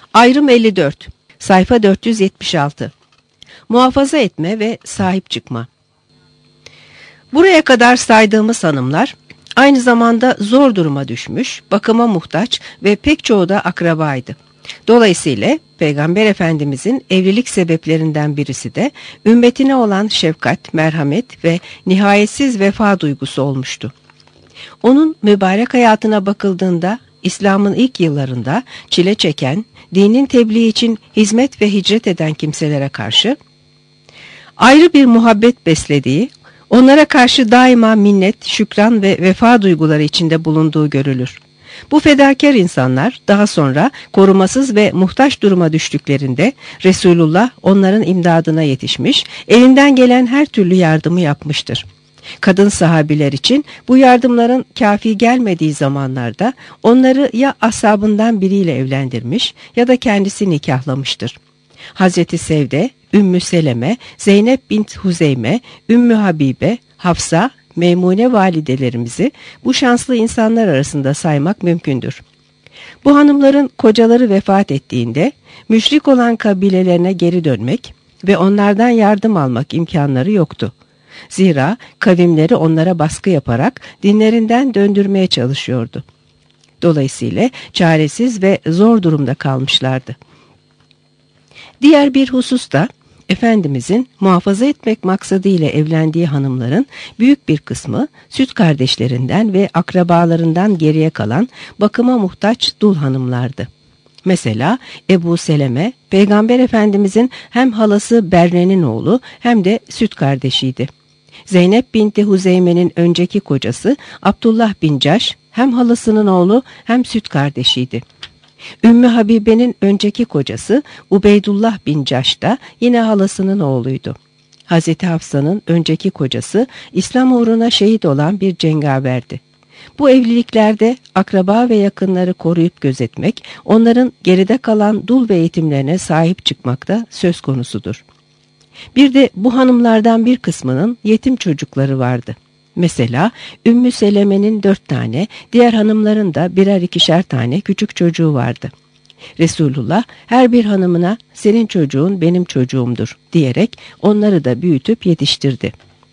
Ayrım 54, sayfa 476. Muhafaza etme ve sahip çıkma. Buraya kadar saydığımız hanımlar aynı zamanda zor duruma düşmüş, bakıma muhtaç ve pek çoğu da akrabaydı. Dolayısıyla Peygamber Efendimizin evlilik sebeplerinden birisi de ümmetine olan şefkat, merhamet ve nihayetsiz vefa duygusu olmuştu. Onun mübarek hayatına bakıldığında İslam'ın ilk yıllarında çile çeken, dinin tebliği için hizmet ve hicret eden kimselere karşı ayrı bir muhabbet beslediği, onlara karşı daima minnet, şükran ve vefa duyguları içinde bulunduğu görülür. Bu fedakar insanlar daha sonra korumasız ve muhtaç duruma düştüklerinde Resulullah onların imdadına yetişmiş, elinden gelen her türlü yardımı yapmıştır. Kadın sahabiler için bu yardımların kafi gelmediği zamanlarda onları ya ashabından biriyle evlendirmiş ya da kendisi nikahlamıştır. Hazreti Sevde, Ümmü Seleme, Zeynep bint Huzeyme, Ümmü Habibe, Hafsa, Meymune validelerimizi bu şanslı insanlar arasında saymak mümkündür. Bu hanımların kocaları vefat ettiğinde müşrik olan kabilelerine geri dönmek ve onlardan yardım almak imkanları yoktu. Zira kavimleri onlara baskı yaparak dinlerinden döndürmeye çalışıyordu. Dolayısıyla çaresiz ve zor durumda kalmışlardı. Diğer bir husus da Efendimizin muhafaza etmek maksadıyla evlendiği hanımların büyük bir kısmı süt kardeşlerinden ve akrabalarından geriye kalan bakıma muhtaç dul hanımlardı. Mesela Ebu Seleme, Peygamber Efendimizin hem halası Berre'nin oğlu hem de süt kardeşiydi. Zeynep binti Huzeyme'nin önceki kocası Abdullah bin Caş hem halasının oğlu hem süt kardeşiydi. Ümmü Habibe'nin önceki kocası Ubeydullah bin Caş da yine halasının oğluydu. Hazreti Hafsa'nın önceki kocası İslam uğruna şehit olan bir cengaverdi. Bu evliliklerde akraba ve yakınları koruyup gözetmek, onların geride kalan dul ve yetimlerine sahip çıkmak da söz konusudur. Bir de bu hanımlardan bir kısmının yetim çocukları vardı. Mesela Ümmü Seleme'nin 4 tane, diğer hanımların da birer ikişer tane küçük çocuğu vardı. Resulullah her bir hanımına senin çocuğun benim çocuğumdur diyerek onları da büyütüp yetiştirdi.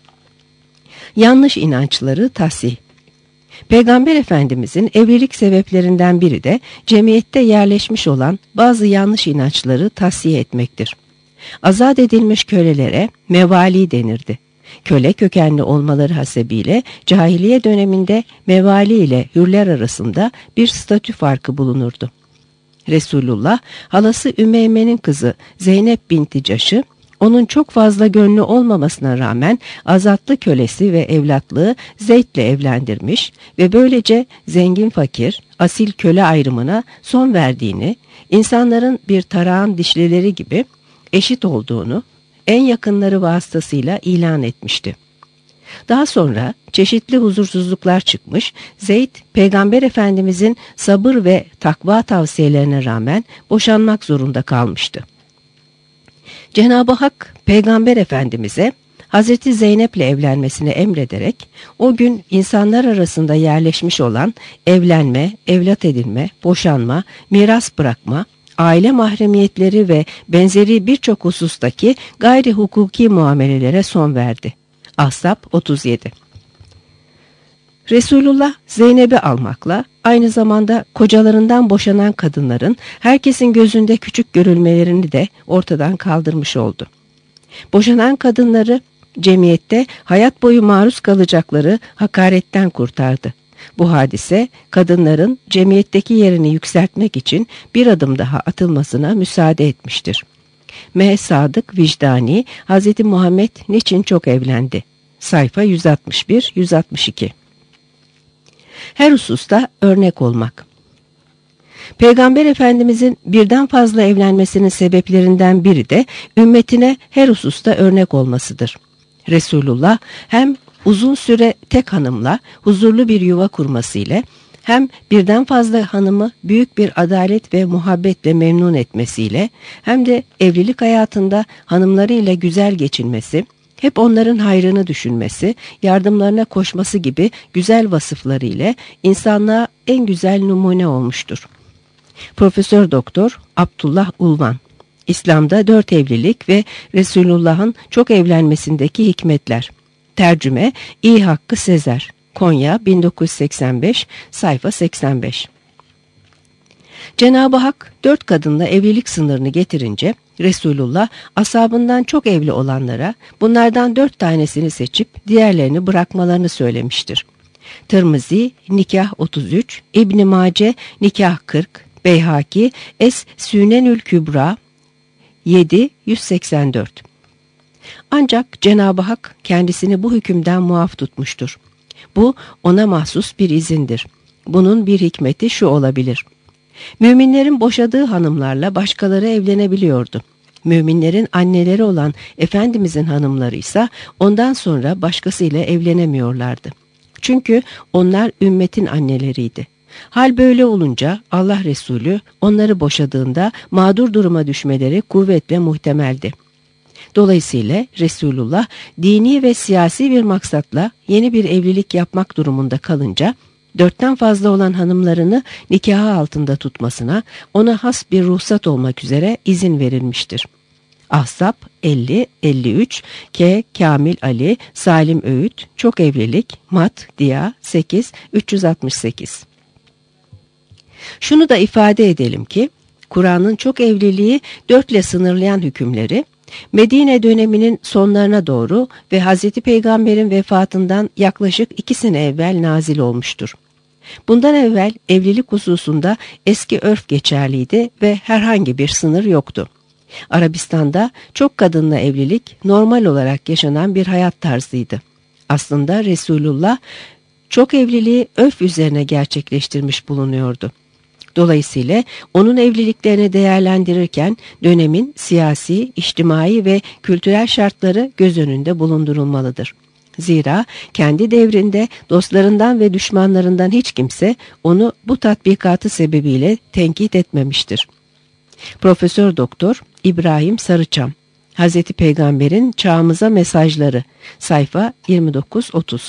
Yanlış inançları tahsih. Peygamber Efendimizin evlilik sebeplerinden biri de cemiyette yerleşmiş olan bazı yanlış inançları tahsiye etmektir. Azat edilmiş kölelere mevali denirdi. Köle kökenli olmaları hasebiyle cahiliye döneminde mevali ile hürler arasında bir statü farkı bulunurdu. Resulullah halası Ümeyme'nin kızı Zeynep binti Caş'ı onun çok fazla gönlü olmamasına rağmen azatlı kölesi ve evlatlığı Zeyd'le evlendirmiş ve böylece zengin fakir, asil köle ayrımına son verdiğini, insanların bir tarağın dişlileri gibi eşit olduğunu en yakınları vasıtasıyla ilan etmişti. Daha sonra çeşitli huzursuzluklar çıkmış, Zeyd, Peygamber Efendimizin sabır ve takva tavsiyelerine rağmen boşanmak zorunda kalmıştı. Cenab-ı Hak, Peygamber Efendimiz'e Hazreti Zeynep'le evlenmesini emrederek, o gün insanlar arasında yerleşmiş olan evlenme, evlat edinme, boşanma, miras bırakma, aile mahremiyetleri ve benzeri birçok husustaki gayri hukuki muamelelere son verdi. Ahzab 37. Resulullah Zeynep'i almakla aynı zamanda kocalarından boşanan kadınların herkesin gözünde küçük görülmelerini de ortadan kaldırmış oldu. Boşanan kadınları cemiyette hayat boyu maruz kalacakları hakaretten kurtardı. Bu hadise kadınların cemiyetteki yerini yükseltmek için bir adım daha atılmasına müsaade etmiştir. M. Sadık Vicdani, Hz. Muhammed niçin çok evlendi? Sayfa 161-162. Her hususta örnek olmak. Peygamber Efendimizin birden fazla evlenmesinin sebeplerinden biri de ümmetine her hususta örnek olmasıdır. Resulullah hem uzun süre tek hanımla huzurlu bir yuva kurmasıyla hem birden fazla hanımı büyük bir adalet ve muhabbetle memnun etmesiyle hem de evlilik hayatında hanımlarıyla güzel geçinmesi, hep onların hayrını düşünmesi, yardımlarına koşması gibi güzel vasıflarıyla insanlığa en güzel numune olmuştur. Profesör Doktor Abdullah Ulvan, İslam'da 4 evlilik ve Resulullah'ın çok evlenmesindeki hikmetler. Tercüme İ. Hakkı Sezer, Konya 1985, sayfa 85. Cenab-ı Hak 4 kadınla evlilik sınırını getirince Resulullah ashabından çok evli olanlara bunlardan 4 tanesini seçip diğerlerini bırakmalarını söylemiştir. Tirmizi nikah 33, İbn Mace nikah 40, Beyhaki Es-Sünenül Kübra 7-184. Ancak Cenab-ı Hak kendisini bu hükümden muaf tutmuştur. Bu ona mahsus bir izindir. Bunun bir hikmeti şu olabilir. Müminlerin boşadığı hanımlarla başkaları evlenebiliyordu. Müminlerin anneleri olan Efendimizin hanımları ise ondan sonra başkasıyla evlenemiyorlardı. Çünkü onlar ümmetin anneleriydi. Hal böyle olunca Allah Resulü onları boşadığında mağdur duruma düşmeleri kuvvetle muhtemeldi. Dolayısıyla Resulullah dini ve siyasi bir maksatla yeni bir evlilik yapmak durumunda kalınca 4'ten fazla olan hanımlarını nikahı altında tutmasına ona has bir ruhsat olmak üzere izin verilmiştir. Ahzab 50-53, K. Kamil Ali, Salim Öğüt, Çok Evlilik, Mat, Diya 8-368. Şunu da ifade edelim ki, Kur'an'ın çok evliliği 4 ile sınırlayan hükümleri, Medine döneminin sonlarına doğru ve Hz. Peygamber'in vefatından yaklaşık 2 sene evvel nazil olmuştur. Bundan evvel evlilik hususunda eski örf geçerliydi ve herhangi bir sınır yoktu. Arabistan'da çok kadınla evlilik normal olarak yaşanan bir hayat tarzıydı. Aslında Resulullah çok evliliği örf üzerine gerçekleştirmiş bulunuyordu. Dolayısıyla onun evliliklerini değerlendirirken dönemin siyasi, içtimai ve kültürel şartları göz önünde bulundurulmalıdır. Zira kendi devrinde dostlarından ve düşmanlarından hiç kimse onu bu tatbikatı sebebiyle tenkit etmemiştir. Profesör Doktor İbrahim Sarıçam, Hazreti Peygamber'in Çağımıza Mesajları, sayfa 29-30.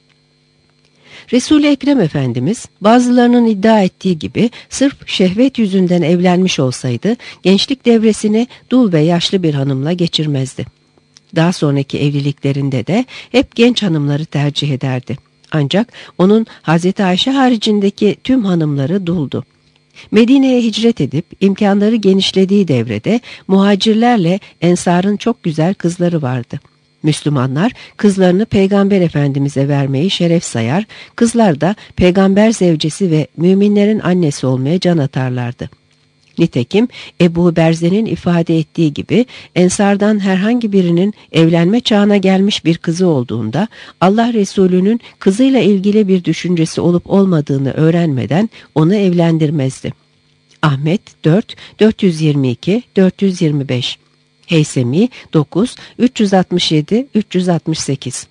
Resul-i Ekrem Efendimiz bazılarının iddia ettiği gibi sırf şehvet yüzünden evlenmiş olsaydı gençlik devresini dul ve yaşlı bir hanımla geçirmezdi. Daha sonraki evliliklerinde de hep genç hanımları tercih ederdi. Ancak onun Hazreti Ayşe haricindeki tüm hanımları duldu. Medine'ye hicret edip imkanları genişlediği devrede muhacirlerle ensarın çok güzel kızları vardı. Müslümanlar kızlarını Peygamber Efendimiz'e vermeyi şeref sayar, kızlar da peygamber zevcesi ve müminlerin annesi olmaya can atarlardı. Nitekim Ebu Berze'nin ifade ettiği gibi ensardan herhangi birinin evlenme çağına gelmiş bir kızı olduğunda Allah Resulü'nün kızıyla ilgili bir düşüncesi olup olmadığını öğrenmeden onu evlendirmezdi. Ahmet 4, 422, 425, Heysemi 9, 367, 368.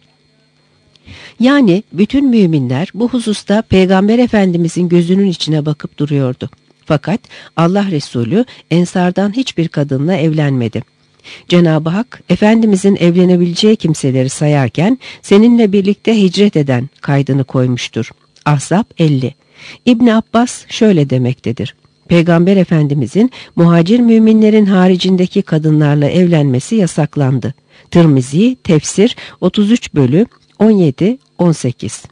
Yani bütün müminler bu hususta Peygamber Efendimizin gözünün içine bakıp duruyordu. Fakat Allah Resulü ensardan hiçbir kadınla evlenmedi. Cenab-ı Hak Efendimizin evlenebileceği kimseleri sayarken seninle birlikte hicret eden kaydını koymuştur. Ahzab 50. İbn Abbas şöyle demektedir. Peygamber Efendimizin muhacir müminlerin haricindeki kadınlarla evlenmesi yasaklandı. Tirmizi Tefsir 33 bölü 17-18.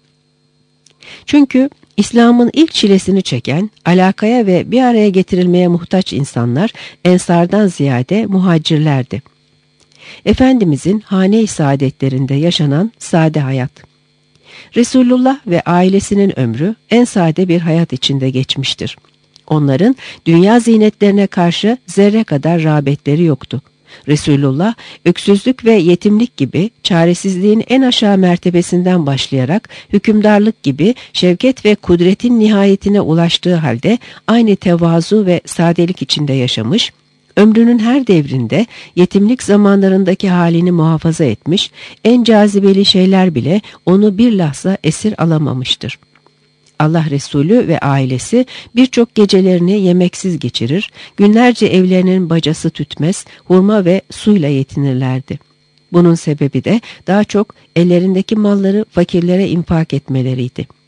Çünkü İslam'ın ilk çilesini çeken, alakaya ve bir araya getirilmeye muhtaç insanlar ensardan ziyade muhacirlerdi. Efendimizin hane-i saadetlerinde yaşanan sade hayat. Resulullah ve ailesinin ömrü en sade bir hayat içinde geçmiştir. Onların dünya zinetlerine karşı zerre kadar rağbetleri yoktu. Resulullah öksüzlük ve yetimlik gibi çaresizliğin en aşağı mertebesinden başlayarak hükümdarlık gibi şevket ve kudretin nihayetine ulaştığı halde aynı tevazu ve sadelik içinde yaşamış, ömrünün her devrinde yetimlik zamanlarındaki halini muhafaza etmiş, en cazibeli şeyler bile onu bir lahza esir alamamıştır. Allah Resulü ve ailesi birçok gecelerini yemeksiz geçirir, günlerce evlerinin bacası tütmez, hurma ve suyla yetinirlerdi. Bunun sebebi de daha çok ellerindeki malları fakirlere infak etmeleriydi.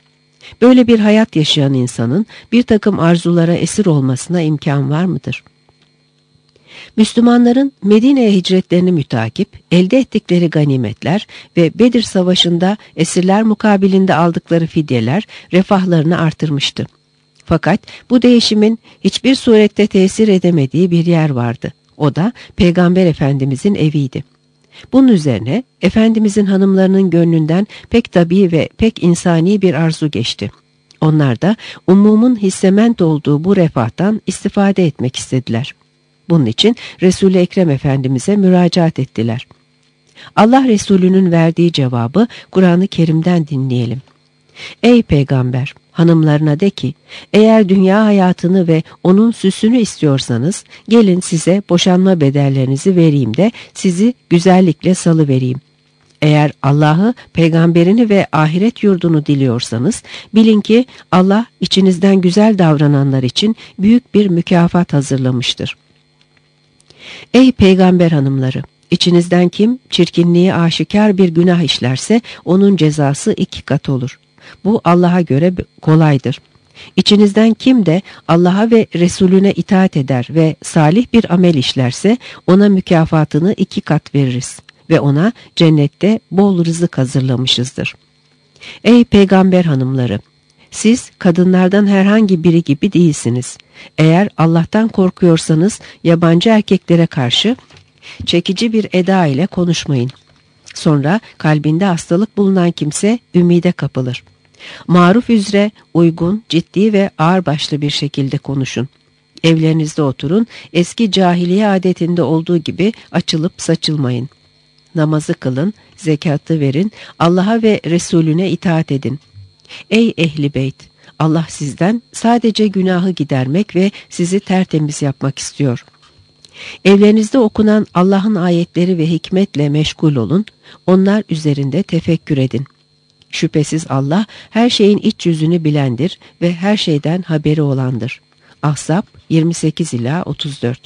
Böyle bir hayat yaşayan insanın bir takım arzulara esir olmasına imkan var mıdır? Müslümanların Medine'ye hicretlerini mütakip elde ettikleri ganimetler ve Bedir Savaşı'nda esirler mukabilinde aldıkları fidyeler refahlarını artırmıştı. Fakat bu değişimin hiçbir surette tesir edemediği bir yer vardı. O da Peygamber Efendimizin eviydi. Bunun üzerine Efendimizin hanımlarının gönlünden pek tabii ve pek insani bir arzu geçti. Onlar da umumun hissement olduğu bu refahtan istifade etmek istediler. Bunun için Resul-i Ekrem Efendimiz'e müracaat ettiler. Allah Resulü'nün verdiği cevabı Kur'an-ı Kerim'den dinleyelim. Ey Peygamber! Hanımlarına de ki, eğer dünya hayatını ve onun süsünü istiyorsanız, gelin size boşanma bedellerinizi vereyim de sizi güzellikle salıvereyim. Eğer Allah'ı, peygamberini ve ahiret yurdunu diliyorsanız, bilin ki Allah içinizden güzel davrananlar için büyük bir mükafat hazırlamıştır. Ey peygamber hanımları! İçinizden kim çirkinliği aşikar bir günah işlerse, onun cezası 2 kat olur. Bu Allah'a göre kolaydır. İçinizden kim de Allah'a ve Resulüne itaat eder ve salih bir amel işlerse ona mükafatını 2 kat veririz ve ona cennette bol rızık hazırlamışızdır. Ey peygamber hanımları! Siz kadınlardan herhangi biri gibi değilsiniz. Eğer Allah'tan korkuyorsanız yabancı erkeklere karşı çekici bir eda ile konuşmayın. Sonra kalbinde hastalık bulunan kimse ümide kapılır. Maruf üzere uygun, ciddi ve ağırbaşlı bir şekilde konuşun. Evlerinizde oturun, eski cahiliye adetinde olduğu gibi açılıp saçılmayın. Namazı kılın, zekatı verin, Allah'a ve Resulüne itaat edin. Ey ehli beyt! Allah sizden sadece günahı gidermek ve sizi tertemiz yapmak istiyor. Evlerinizde okunan Allah'ın ayetleri ve hikmetle meşgul olun, onlar üzerinde tefekkür edin. Şüphesiz Allah her şeyin iç yüzünü bilendir ve her şeyden haberi olandır. Ahzab 28-34.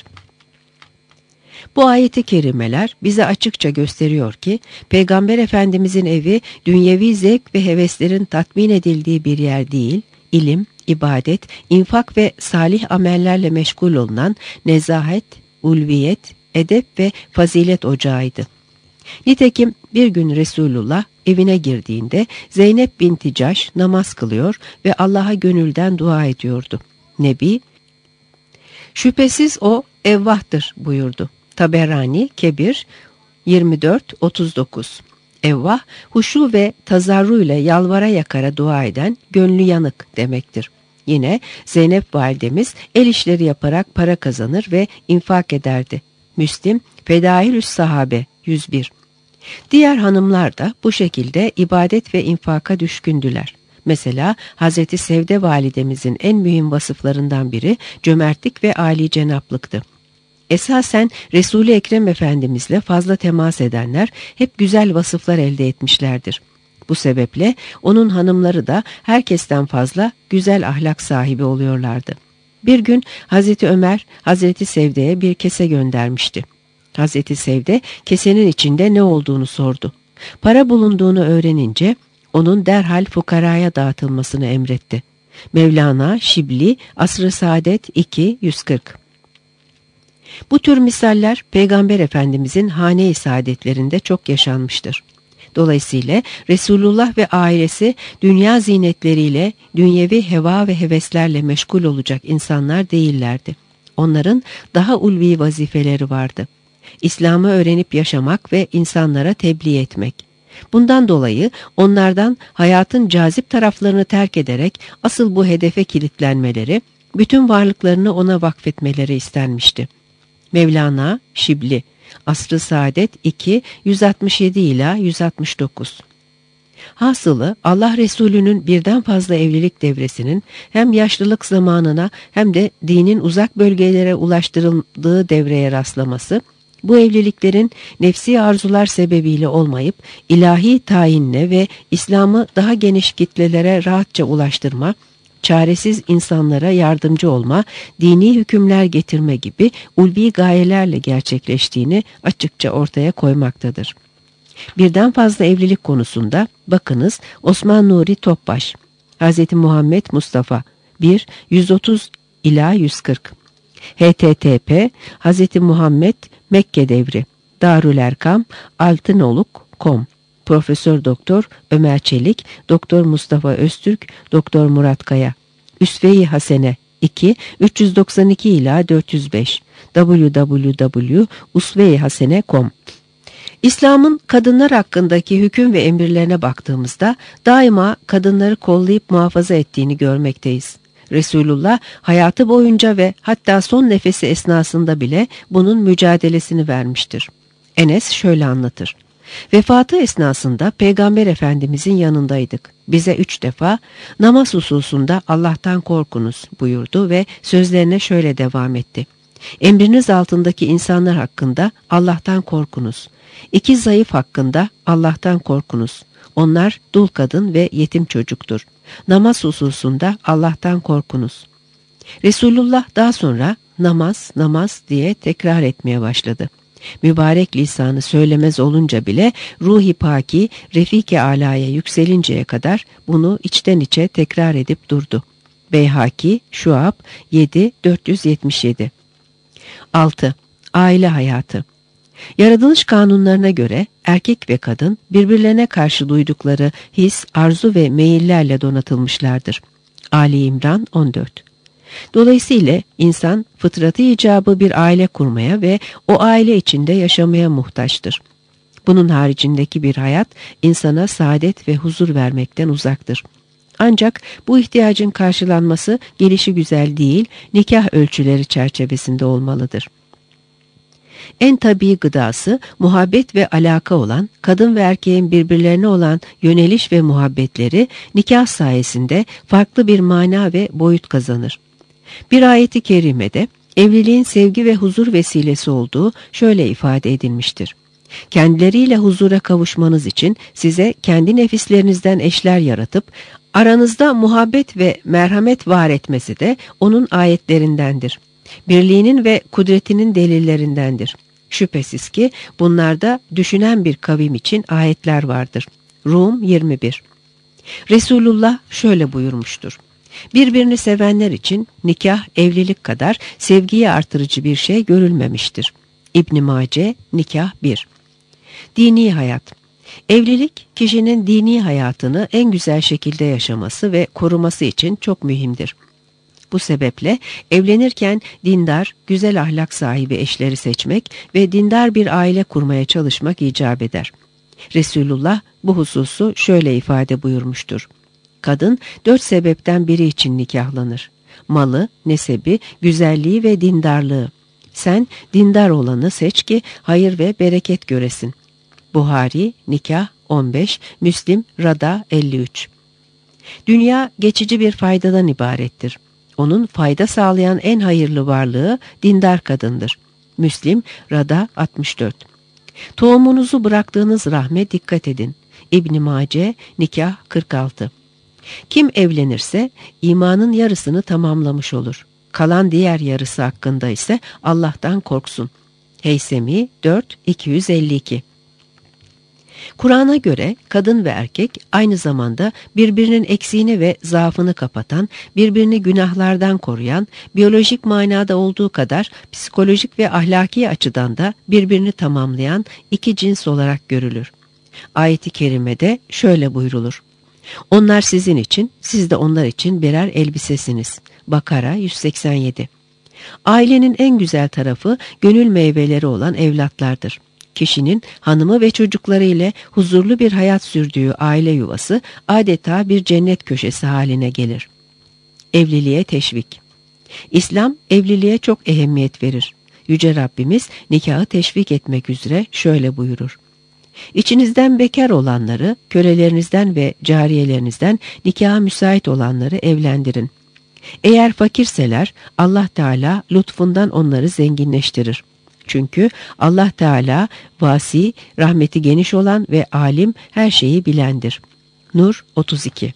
Bu ayeti kerimeler bize açıkça gösteriyor ki Peygamber Efendimizin evi dünyevi zevk ve heveslerin tatmin edildiği bir yer değil, ilim, ibadet, infak ve salih amellerle meşgul olunan nezahet, ulviyet, edep ve fazilet ocağıydı. Nitekim bir gün Resulullah evine girdiğinde Zeynep binti Caş namaz kılıyor ve Allah'a gönülden dua ediyordu. Nebi, şüphesiz o evvahtır buyurdu. Taberani Kebir 24-39. Evvah, huşu ve tazarru ile yalvara yakara dua eden gönlü yanık demektir. Yine Zeynep validemiz el işleri yaparak para kazanır ve infak ederdi. Müslim Fedailü's Sahabe 101. Diğer hanımlar da bu şekilde ibadet ve infaka düşkündüler. Mesela Hazreti Sevde validemizin en mühim vasıflarından biri cömertlik ve âlicenaplıktı. Esasen Resul-i Ekrem Efendimizle fazla temas edenler hep güzel vasıflar elde etmişlerdir. Bu sebeple onun hanımları da herkesten fazla güzel ahlak sahibi oluyorlardı. Bir gün Hazreti Ömer Hazreti Sevde'ye bir kese göndermişti. Hazreti Sevde kesenin içinde ne olduğunu sordu. Para bulunduğunu öğrenince onun derhal fukaraya dağıtılmasını emretti. Mevlana Şibli Asr-ı Saadet 2-140. Bu tür misaller Peygamber Efendimizin hane-i saadetlerinde çok yaşanmıştır. Dolayısıyla Resulullah ve ailesi dünya zinetleriyle, dünyevi heva ve heveslerle meşgul olacak insanlar değillerdi. Onların daha ulvi vazifeleri vardı. İslam'ı öğrenip yaşamak ve insanlara tebliğ etmek. Bundan dolayı onlardan hayatın cazip taraflarını terk ederek asıl bu hedefe kilitlenmeleri, bütün varlıklarını ona vakfetmeleri istenmişti. Mevlana Şibli Asr-ı Saadet 2 167 ila 169. Hasılı Allah Resulü'nün birden fazla evlilik devresinin hem yaşlılık zamanına hem de dinin uzak bölgelere ulaştırıldığı devreye rastlaması, bu evliliklerin nefsi arzular sebebiyle olmayıp ilahi tayinle ve İslam'ı daha geniş kitlelere rahatça ulaştırma, çaresiz insanlara yardımcı olma, dini hükümler getirme gibi ulvi gayelerle gerçekleştiğini açıkça ortaya koymaktadır. Birden fazla evlilik konusunda bakınız Osman Nuri Topbaş, Hz. Muhammed Mustafa 1 130 ila 140. http Hz. Muhammed Mekke Devri Darülerkam Altınoluk.com Profesör Doktor Ömer Çelik, Doktor Mustafa Öztürk, Doktor Murat Kaya. Üsve-i Hasene 2 392 ila 405 www.usve-i-hasene.com. İslam'ın kadınlar hakkındaki hüküm ve emirlerine baktığımızda daima kadınları kollayıp muhafaza ettiğini görmekteyiz. Resulullah hayatı boyunca ve hatta son nefesi esnasında bile bunun mücadelesini vermiştir. Enes şöyle anlatır. Vefatı esnasında Peygamber Efendimizin yanındaydık. Bize 3 defa namaz hususunda Allah'tan korkunuz buyurdu ve sözlerine şöyle devam etti. Emriniz altındaki insanlar hakkında Allah'tan korkunuz. 2 zayıf hakkında Allah'tan korkunuz. Onlar dul kadın ve yetim çocuktur. Namaz hususunda Allah'tan korkunuz. Resulullah daha sonra namaz, namaz diye tekrar etmeye başladı. Mübarek lisanı söylemez olunca bile ruh-i paki Refik-i Ala'ya yükselinceye kadar bunu içten içe tekrar edip durdu. Beyhaki, Şuab 7 477. 6. Aile hayatı. Yaratılış kanunlarına göre erkek ve kadın birbirlerine karşı duydukları his, arzu ve meyillerle donatılmışlardır. Ali İmran 14. Dolayısıyla insan fıtratı icabı bir aile kurmaya ve o aile içinde yaşamaya muhtaçtır. Bunun haricindeki bir hayat insana saadet ve huzur vermekten uzaktır. Ancak bu ihtiyacın karşılanması gelişigüzel değil, nikah ölçüleri çerçevesinde olmalıdır. En tabii gıdası muhabbet ve alaka olan kadın ve erkeğin birbirlerine olan yöneliş ve muhabbetleri nikah sayesinde farklı bir mana ve boyut kazanır. Bir ayeti kerimede evliliğin sevgi ve huzur vesilesi olduğu şöyle ifade edilmiştir. Kendileriyle huzura kavuşmanız için size kendi nefislerinizden eşler yaratıp aranızda muhabbet ve merhamet var etmesi de onun ayetlerindendir. Birliğinin ve kudretinin delillerindendir. Şüphesiz ki bunlarda düşünen bir kavim için ayetler vardır. Rum 21. Resulullah şöyle buyurmuştur. Birbirini sevenler için nikah evlilik kadar sevgiyi artırıcı bir şey görülmemiştir. İbn Mace Nikah 1. Dini hayat. Evlilik kişinin dini hayatını en güzel şekilde yaşaması ve koruması için çok mühimdir. Bu sebeple evlenirken dindar, güzel ahlak sahibi eşleri seçmek ve dindar bir aile kurmaya çalışmak icap eder. Resulullah bu hususu şöyle ifade buyurmuştur. Kadın 4 sebepten biri için nikahlanır. Malı, nesebi, güzelliği ve dindarlığı. Sen dindar olanı seç ki hayır ve bereket göresin. Buhari, Nikah 15, Müslim, Rada 53. Dünya geçici bir faydadan ibarettir. Onun fayda sağlayan en hayırlı varlığı dindar kadındır. Müslim, Rada 64. Tohumunuzu bıraktığınız rahme dikkat edin. İbn Mace, Nikah 46. Kim evlenirse imanın yarısını tamamlamış olur. Kalan diğer yarısı hakkında ise Allah'tan korksun. Heysemi 4 252. Kur'an'a göre kadın ve erkek aynı zamanda birbirinin eksiğini ve zaafını kapatan, birbirini günahlardan koruyan, biyolojik manada olduğu kadar psikolojik ve ahlaki açıdan da birbirini tamamlayan iki cins olarak görülür. Ayet-i kerimede şöyle buyrulur. Onlar sizin için, siz de onlar için birer elbisesiniz. Bakara 187. Ailenin en güzel tarafı gönül meyveleri olan evlatlardır. Kişinin hanımı ve çocukları ile huzurlu bir hayat sürdüğü aile yuvası adeta bir cennet köşesi haline gelir. Evliliğe teşvik. İslam evliliğe çok ehemmiyet verir. Yüce Rabbimiz nikahı teşvik etmek üzere şöyle buyurur. İçinizden bekar olanları, kölelerinizden ve cariyelerinizden nikaha müsait olanları evlendirin. Eğer fakirseler Allah Teala lütfundan onları zenginleştirir. Çünkü Allah Teala vasi, rahmeti geniş olan ve alim, her şeyi bilendir. Nur 32.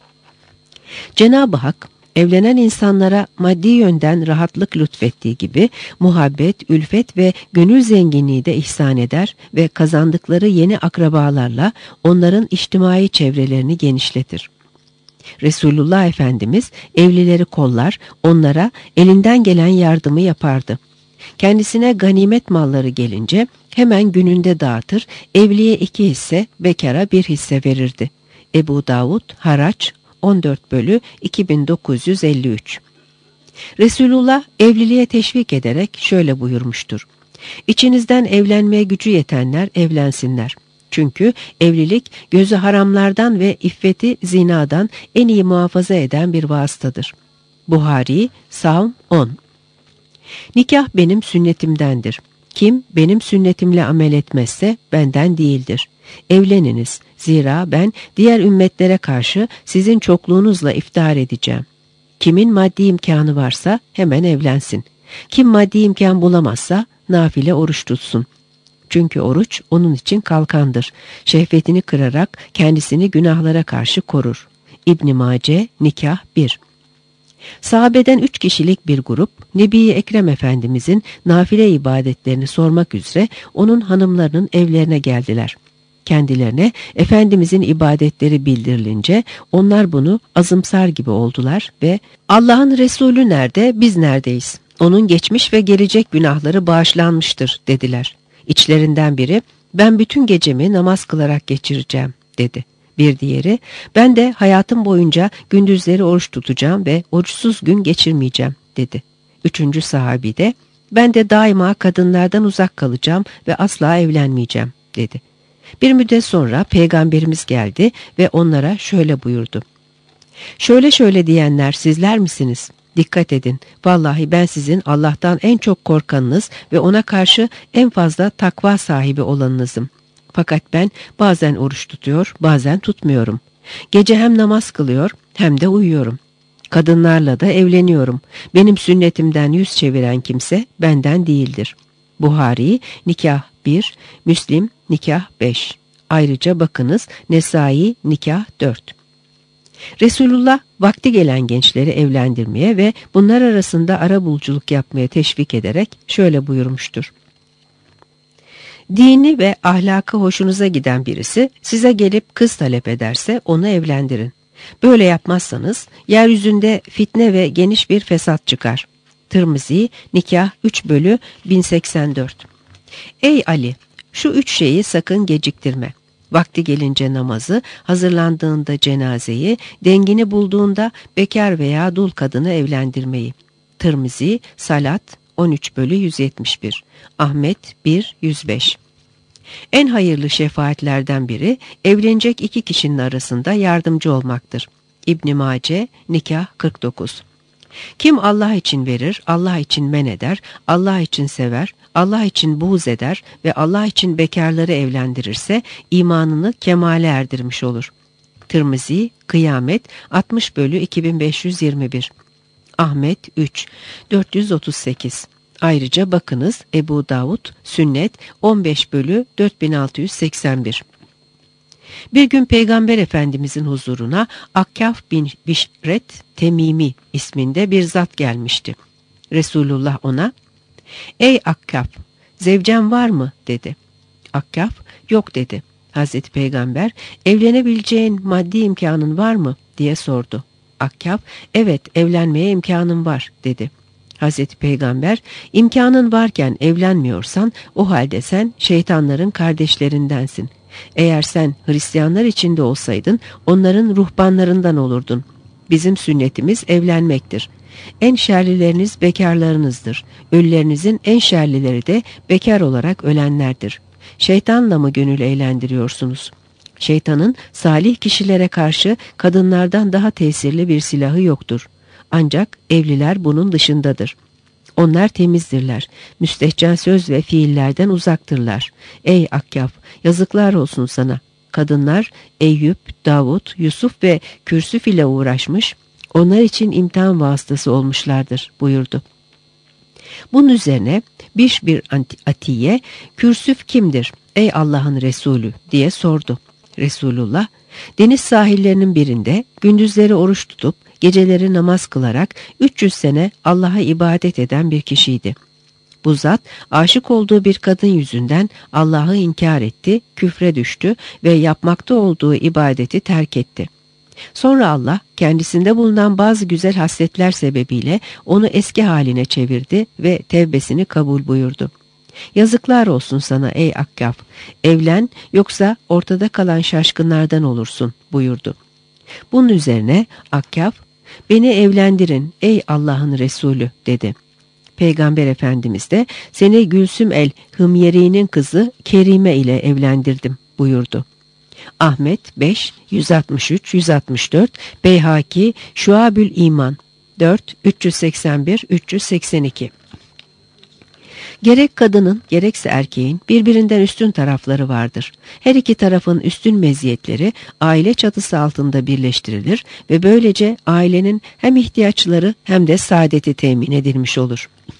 Cenab-ı Hak evlenen insanlara maddi yönden rahatlık lütfettiği gibi muhabbet, ülfet ve gönül zenginliği de ihsan eder ve kazandıkları yeni akrabalarla onların içtimai çevrelerini genişletir. Resulullah Efendimiz evlileri kollar, onlara elinden gelen yardımı yapardı. Kendisine ganimet malları gelince hemen gününde dağıtır, evliye 2 hisse, bekara 1 hisse verirdi. Ebu Davud, Haraç 14/2953. Resulullah evliliğe teşvik ederek şöyle buyurmuştur: İçinizden evlenmeye gücü yetenler evlensinler. Çünkü evlilik gözü haramlardan ve iffeti zinadan en iyi muhafaza eden bir vasıtadır. Buhari, Savm 10. Nikah benim sünnetimdendir. Kim benim sünnetimle amel etmezse benden değildir. Evleniniz, zira ben diğer ümmetlere karşı sizin çokluğunuzla iftihar edeceğim. Kimin maddi imkanı varsa hemen evlensin. Kim maddi imkan bulamazsa nafile oruç tutsun. Çünkü oruç onun için kalkandır. Şehvetini kırarak kendisini günahlara karşı korur. İbn Mace, Nikah 1. Sahabeden 3 kişilik bir grup, Nebi Ekrem Efendimizin nafile ibadetlerini sormak üzere onun hanımlarının evlerine geldiler. Kendilerine Efendimizin ibadetleri bildirilince onlar bunu azımsar gibi oldular ve Allah'ın Resulü nerede, biz neredeyiz? Onun geçmiş ve gelecek günahları bağışlanmıştır dediler. İçlerinden biri, ben bütün gecemi namaz kılarak geçireceğim dedi. Bir diğeri, ben de hayatım boyunca gündüzleri oruç tutacağım ve oruçsuz gün geçirmeyeceğim dedi. Üçüncü sahabi de, ben de daima kadınlardan uzak kalacağım ve asla evlenmeyeceğim dedi. Bir müddet sonra Peygamberimiz geldi ve onlara şöyle buyurdu: şöyle şöyle diyenler sizler misiniz? Dikkat edin, vallahi ben sizin Allah'tan en çok korkanınız ve ona karşı en fazla takva sahibi olanınızım. Fakat ben bazen oruç tutuyor, bazen tutmuyorum. Gece hem namaz kılıyor hem de uyuyorum. Kadınlarla da evleniyorum. Benim sünnetimden yüz çeviren kimse benden değildir. Buhari, Nikah 1, Müslim, Nikah 5. Ayrıca bakınız Nesai, Nikah 4. Resulullah vakti gelen gençleri evlendirmeye ve bunlar arasında arabuluculuk yapmaya teşvik ederek şöyle buyurmuştur: Dini ve ahlakı hoşunuza giden birisi size gelip kız talep ederse onu evlendirin. Böyle yapmazsanız yeryüzünde fitne ve geniş bir fesat çıkar. Tirmizi, Nikah 3/1084. Ey Ali! Şu 3 şeyi sakın geciktirme. Vakti gelince namazı, hazırlandığında cenazeyi, dengini bulduğunda bekar veya dul kadını evlendirmeyi. Tirmizi, Salat 13/171. Ahmet 1/105. En hayırlı şefaatlerden biri evlenecek 2 kişinin arasında yardımcı olmaktır. İbn Mace, Nikah 49. Kim Allah için verir, Allah için men eder, Allah için sever, Allah için buğz eder ve Allah için bekarları evlendirirse imanını kemale erdirmiş olur. Tirmizi, Kıyamet 60/2521. Ahmet 3/438. Ayrıca bakınız Ebu Davud, Sünnet 15/4681. Bir gün Peygamber Efendimizin huzuruna Akkaf bin Bişret Temimi isminde bir zat gelmişti. Resulullah ona, ''Ey Akkaf, zevcen var mı?'' dedi. Akkaf, ''Yok'' dedi. Hazreti Peygamber, ''Evlenebileceğin maddi imkanın var mı?'' diye sordu. Akkaf, ''Evet, evlenmeye imkanım var'' dedi. Hazreti Peygamber, imkanın varken evlenmiyorsan o halde sen şeytanların kardeşlerindensin. Eğer sen Hristiyanlar içinde olsaydın onların ruhbanlarından olurdun. Bizim sünnetimiz evlenmektir. En şerlileriniz bekarlarınızdır. Ölülerinizin en şerlileri de bekar olarak ölenlerdir. Şeytanla mı gönül eğlendiriyorsunuz? Şeytanın salih kişilere karşı kadınlardan daha tesirli bir silahı yoktur. Ancak evliler bunun dışındadır. Onlar temizdirler. Müstehcen söz ve fiillerden uzaktırlar. Ey Akkaf, yazıklar olsun sana. Kadınlar Eyüp, Davud, Yusuf ve Kürsüf ile uğraşmış, onlar için imtihan vasıtası olmuşlardır buyurdu. Bunun üzerine bir Atiye, Kürsüf kimdir ey Allah'ın Resulü diye sordu. Resulullah, deniz sahillerinin birinde gündüzleri oruç tutup geceleri namaz kılarak 300 sene Allah'a ibadet eden bir kişiydi. Bu zat aşık olduğu bir kadın yüzünden Allah'ı inkar etti, küfre düştü ve yapmakta olduğu ibadeti terk etti. Sonra Allah kendisinde bulunan bazı güzel hasletler sebebiyle onu eski haline çevirdi ve tevbesini kabul buyurdu. Yazıklar olsun sana ey Akkaf, evlen yoksa ortada kalan şaşkınlardan olursun buyurdu. Bunun üzerine Akkaf, beni evlendirin ey Allah'ın Resulü dedi. Peygamber Efendimiz de seni Gülsüm el-Hımyeri'nin kızı Kerime ile evlendirdim buyurdu. Ahmet 5, 163, 164, Beyhaki, Şuabül İman 4, 381, 382. Gerek kadının gerekse erkeğin birbirinden üstün tarafları vardır. Her iki tarafın üstün meziyetleri aile çatısı altında birleştirilir ve böylece ailenin hem ihtiyaçları hem de saadeti temin edilmiş olur.